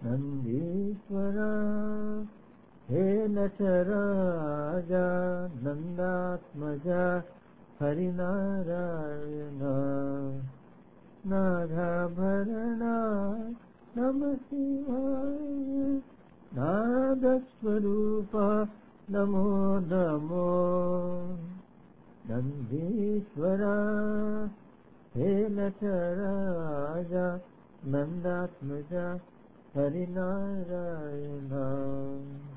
नन्दीश्वरा हे नटराजा नन्दात्मजा हरिनारायण नागाभरणा नमः शिवाय नादस्वरूपा नमो नमो नन्दीश्वरा हे नटराजा नन्दात्मजा हरिनारायण